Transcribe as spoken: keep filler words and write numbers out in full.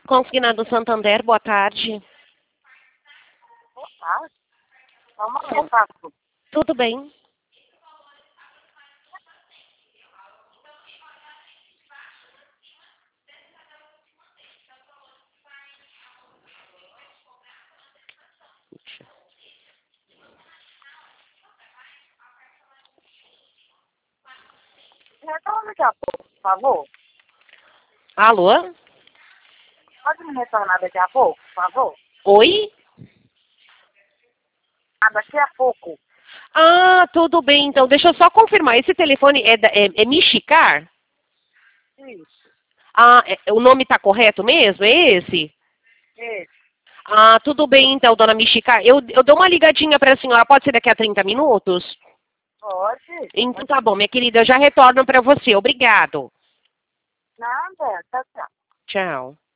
Consignado Santander, boa tarde. Boa tarde. Só um momento, Paco. Tudo bem? Retorna daqui a pouco, por favor. Alô? Pode me retornar daqui a pouco, por favor? Oi? Ah, daqui a pouco. Ah, tudo bem. Então, deixa eu só confirmar. Esse telefone é, da, é, é Michicar? Isso. Ah, é- o nome está correto mesmo? É esse? Isso. Ah, tudo bem então, dona Michicar. Eu, eu dou uma ligadinha para a senhora. Pode ser daqui a trinta minutos? Pode. Então tá bom, minha querida. Eu já retorno para você. Obrigado. Nada. Tchau, tchau. Tchau.